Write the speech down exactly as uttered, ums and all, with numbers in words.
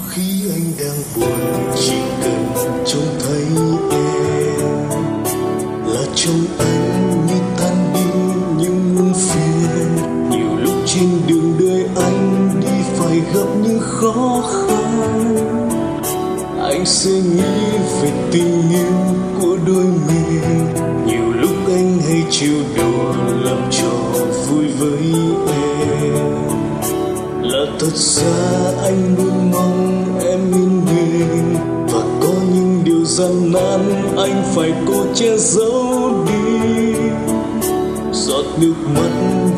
khi anh đang buồn chỉ cần trông thấy em là trong anh như tan đi những muôn phiền. Nhiều lúc trên đường đời anh đi phải gặp những khó khăn, anh sẽ nghĩ về tình yêu của đôi mình. Nhiều lúc anh hay trêu đùa làm trò vui với em, là thật ra anh luôn mong em yên bình. Và có những điều gian nan anh phải cố che giấu đi, giọt nước mắt